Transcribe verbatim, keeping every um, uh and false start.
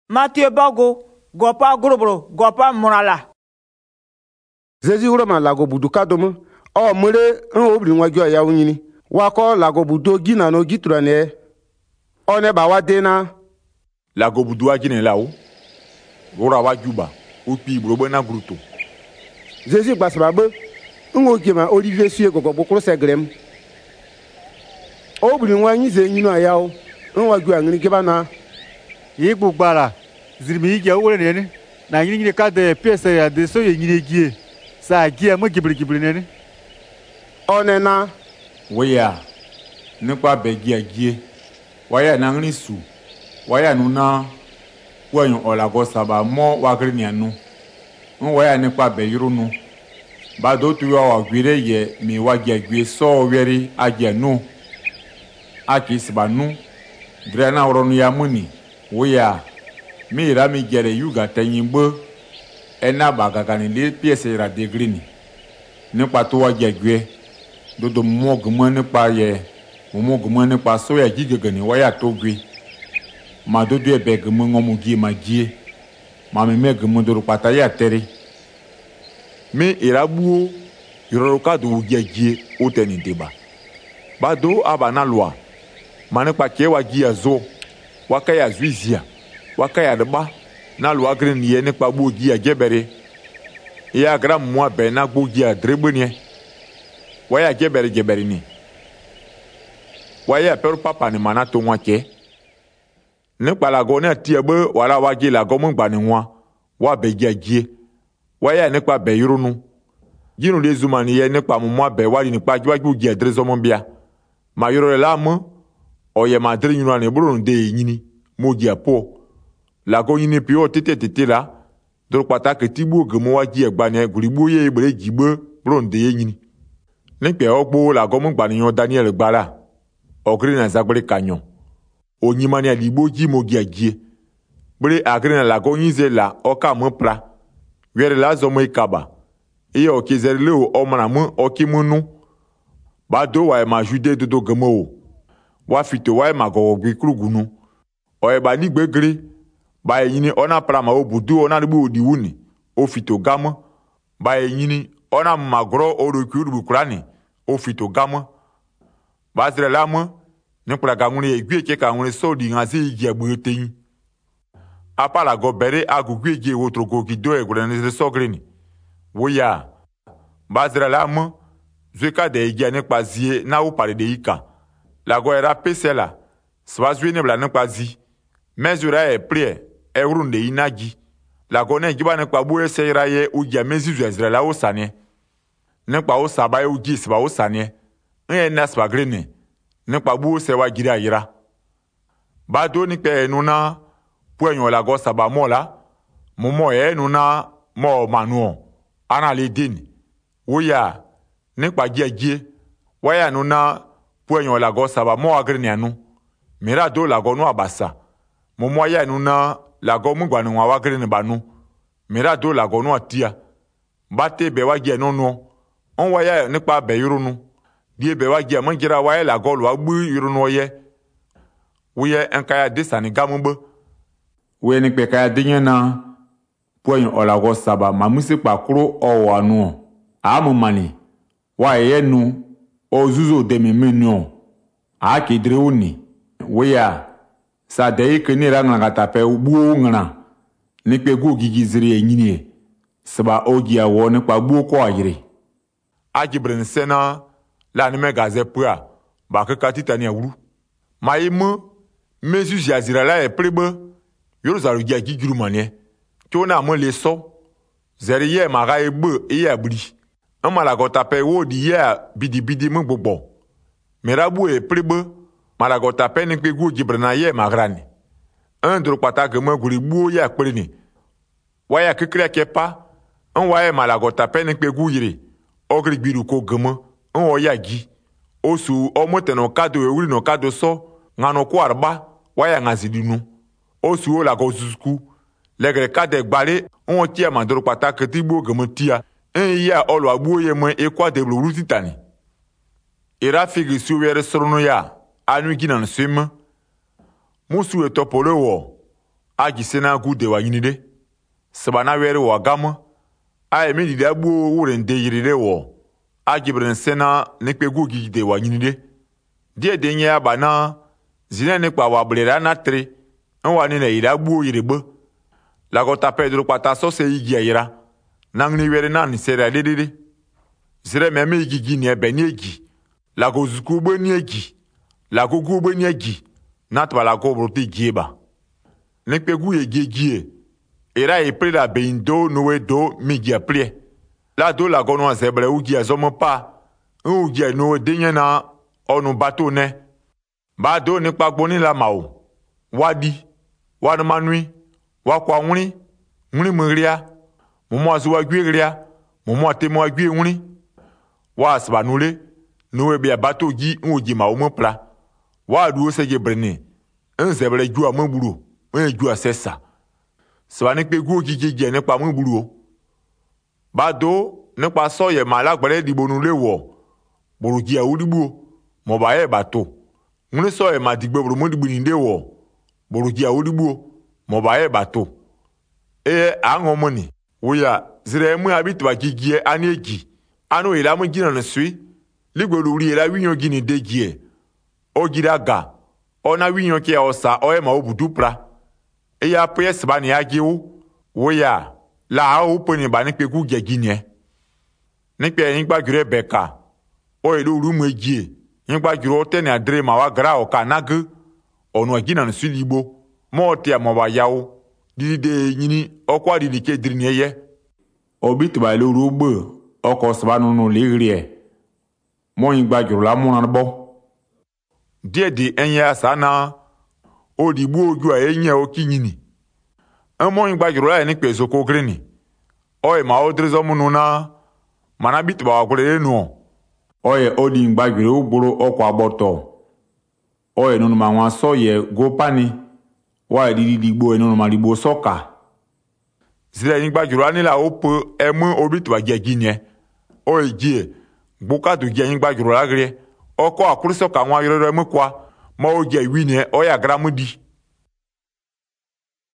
Matthieu bago gopa grobro gopa murala. Zezi uroma lago budu kadom o mere en obri nwaju ya wunyini wako lago budu gina no gitrane one ba wadena lago budu agine lawo gora wajuba upi brobo na gruto. Zezi gbasbabe ngogema Olivier sie gogo bokro segrem obri nwanyi ze nyino ya o nwaju angini kebana Igbo gbara zirimi ige owere nene na yini nyine ka de piese ya de so ye nyine gie sa gie mo gibri gibri nene onena Waya nípa begi agie waya na ngri su waya nuna wanyo olago saba mo wagri ni anu n waya nípa be yurunu ba do tu wa gwire ye mi wagi agwe so weri agie nu aki sibanu grana oronu ya muni Waya mi ra mi gere yuga tanyimbo ena bagaga ni le piese ra degree ni nípa tó wagi agwe dodo mo gumo nípa ye mo gumo nípa so ya gigege ni waya to gwe ma dodo e be gumo ngomu gi ma gie ma me me gumo do pata ya tere mi irabu iroroka do gi gie o teni deba ba do abana lwa ma nípa ke wa gi azo wakaya zuizia wakaya deba na lwa green ye nípa bo gi agebere ya gram mo be na gbo gi adrebenie waya gebere gebere ni waya peru papa ni mana to nwa ke nípa lago na tie be wala wagi lago mo gba ni nwa wa be gi agie waya nípa be yurunu jinu le zumani ye nípa mo mo be wali nípa giwagi gi adrezo mo bia ma yoro la mo oye ma dre nyinu ane buru nde nyini mogi apo lago nyini pio tete tete la dro pata ke tibu gemo wagi egba ne guribu ye ibere gibe buru nde nyini nípe ogbo lago mo gba niyan Daniel gbara ogri na zagbere kanyon onyima ni alibo ji mogi agie bere agri na lago nyize la oka mo pra were la zo mo ikaba e o kizerle o omana mo okimunu ba do wa ma jude dodo gemo o wa fito wa ma go gbe krugunu o e ba ni gbegre ba yini ona prama o budu ona ribu odiwuni o fito gamo ba yini ona magro o ro kurubu kurani o fito gamo ba zre lamo ni pra ganguni egbe ke ka nguni so di ngasi igi agboteyin apala go bere agugu igi wo trogo gido e gure ni so green woya ba zre lamo zweka de igi ani pazie na o pare de ika lago era pesela swazwi ne bla nípa zi mezura e prie e runde inagi lago ne giba nípa bu ese iraye uja mezizu Israela o sane nípa o saba o gi sba o sane en nas bagrene nípa bu se wa giri ayira ba do ni pe enuna puenyo lago saba mola momo e enuna mo manu ana le din woya nípa giagie waya nuna puenyo lago saba mo agrene anu mira do lago no abasa mo mo ya nuna lago mu gbanu wa agrene banu mira do lago no atia bate be wa gi no no on waya nípa be yurunu die be wa gi mo gira wa lago lo agbu yurunu ye wuye enkaya desani gamumbe we ni pe kaya dinya na puenyo lago saba mamuse pakro o wanu amu mani wa ye nu ozuzo demi menu a kidre uni wea sa de ke ni ranga ngata pe bu ngana ni pe gu gigizire enyini seba ogi awo ni pa bu ko ayire a gibren sena la ni megaze pua ba ke katita ni awuru maimu mesu jazira la e prebe yoro zaru gi agigiru mane to na mo le so zeriye maga egbe e abri amala gota pe wodi ya bidi bidi mu gbogbo merabu e prebe mala gota pe ni pe gu gibrana ye magrani un dro pata ke mo guri bu ya preni waya kekre ke pa un waya mala gota pe ni pe gu yire ogri biru ko gemo un oya gi osu omoteno kado e wuri no kado so ngano ko arba waya ngazidinu osu o la go susku legre kade gbare un ti ma dro pata ke tibo gemo tia en ya olo abuye mo ekwa de blu titani ira figi suwere srunu ya anu ginan sim musu etopolo wo agi sena gu de wa nyini de sabana were wa gama a emi di dabu wuren de yiri de wo agi bren sena ne pe gu gi de wa nyini de die de nya ba na zine ne pa wa blera na tre nwa ni na ira gbu yiri gbo la go ta pedro pata so se igi ayira nang ni were na ni sera de de zire me me igi gi ni ebe ni egi la go zuku gbo ni egi la go gu gbo ni egi na to la go bro ti gieba ne pe gu egi gie era e pre la beindo nowe do mi gi apre la do la go no zebre u gi azomo pa u gi no de nya na onu bato ne ba do ni pagbo ni la mawo wadi wanu manui wakwa nwuni nwuni mria mumo azuwa gwiria mumo atemo agwi nwuni wa asbanule nowe bia bato gi nwoji ma o mo pla wa duo sege brene nzebre ju amaburu enju asesa swani pe gu gi gi ne pa maburu o ba do nípa sọyẹ ma lágbẹrẹ dìbò nulẹ wọ bòròjì àwòdìbò mọba ẹ bàtò ńlẹ sọyẹ ma dìgbò bòròmọ dìbò nìdẹ wọ bòròjì àwòdìbò mọba ẹ bàtò ẹ àwọn ọmọ ni wòyà zèrè mú abitìwà gigi ẹ ani egi anu ìlà mú jìnnà nìsúi lígbòdò wúri ìlà wíyan gini dé gi ẹ ọ gidà ga ọ na wíyan kí ẹ ọsà ọ ẹ ma ó bùdú pra ẹ yà pé ẹ sàbà ní agéwò wòyà làá ó pè ní ìbànú pé kú gẹ gini ẹ nípa ẹ̀yin gbàgbé bẹ̀ka ọ èlò rúmù ejì ẹ̀ yín gbàgbé ọtẹ́ni àdéré mà wá gara ọ̀ka nágé ọ̀nà ẹ̀jìnà nìsú ligbo mọ́ ọtí àmọ̀wá yàwó dídé yìnyín ọkọ̀ àdìdì kédìrí ni ẹ yẹ. ọbí tìbà èlò rúgbò ọkọ̀ sàbánú léèrè ẹ̀ mọ́ yín gbàgbé lámúna bọ́. díẹ̀ di ẹ̀yin àṣàna òdìbò ojú ẹ̀ ẹ̀yin ẹ̀ ọkì yìnyín ẹ̀ mọ́ yín gbàgbé láyé nípa èzòkó gírínì ọ̀ ẹ̀ mà ó déré sọ́múnú náà mana bitu ba wakure enu oye odi ngbagire ugboro okwa agboto oye nunu ma wan soye go pani wa didi digbo enu ma digbo soka zile yin gbagiro ani la opo emu obitu ba jeginye oye gie gboka do gie yin gbagiro lagre oko akuri soka wan yoro emu kwa ma o je wi ni oya gramudi